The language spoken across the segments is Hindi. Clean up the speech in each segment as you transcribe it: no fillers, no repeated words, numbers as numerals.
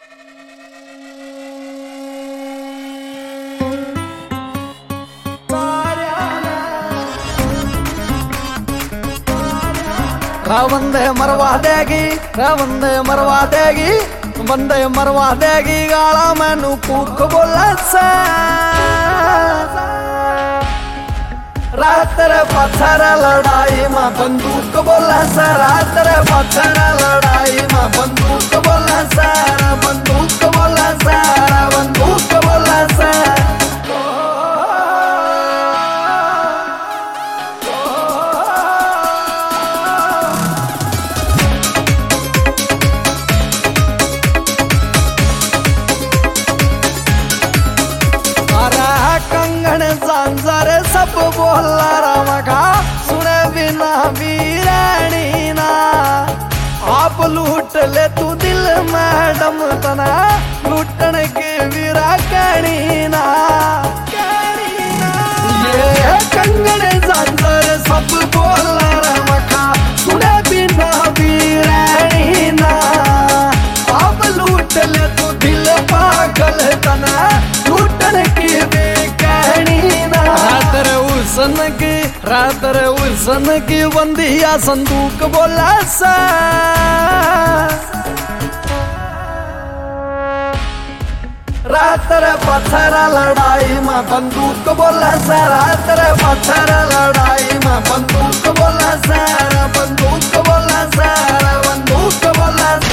वंदे मरवा देगी, वंदे मरवा देगी, वंदे मरवा देगी। गाला मैनू कूक बोला सा रात रे पत्थर लड़ाई मां बंदूक बोला सा। रात रे पत्थर लड़ाई मां बंदूक बोला सा। बंदूक बोला सा, बंदूक बोला सा। सांसर सब बोला रामखा सुने बिना वीरानी ना। आप लूट ले तू दिल मैडम तना लूटन के वीरा कहनी ना। ये कंगन सांसर सब बोला रामखा सुने बिना वीरानी ना। आप लूट ले तू दिल पागल तना लूटन के रात रे उसन की बंदिया संदूक बोला सा। रात रे पत्थर लड़ाई मां बंदूक बोला सा। रात रे पत्थर लड़ाई मां बंदूक बोला सा। बंदूक बोला सा, बंदूक बोला सा।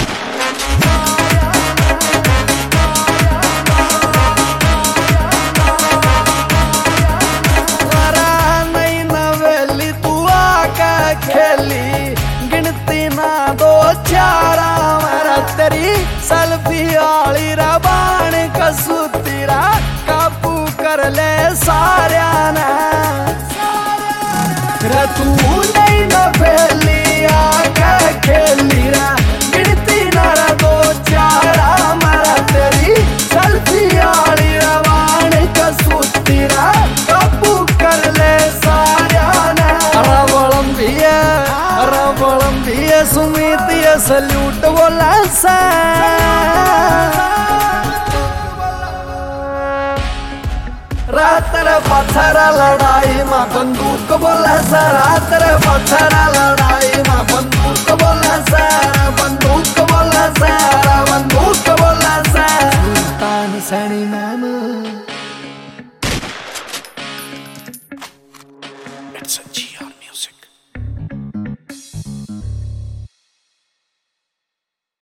खेली गिनती ना दो चारा मेरा तेरी सल्फी आली रबान कसूतीरा काबू कर ले सारा ना। तू नहीं न फैली आके खेली रा गिनती ना दो चारा मेरा तेरी सल्फी आली रबान कसूतीरा काबू कर ले सारा ना। सुमित सल्यूट बोला सा। रात रे पत्थर लड़ाई मां बंदूक बोला सा। रात रे पत्थर लड़ाई मां बंदूक बोला सा। बंदूक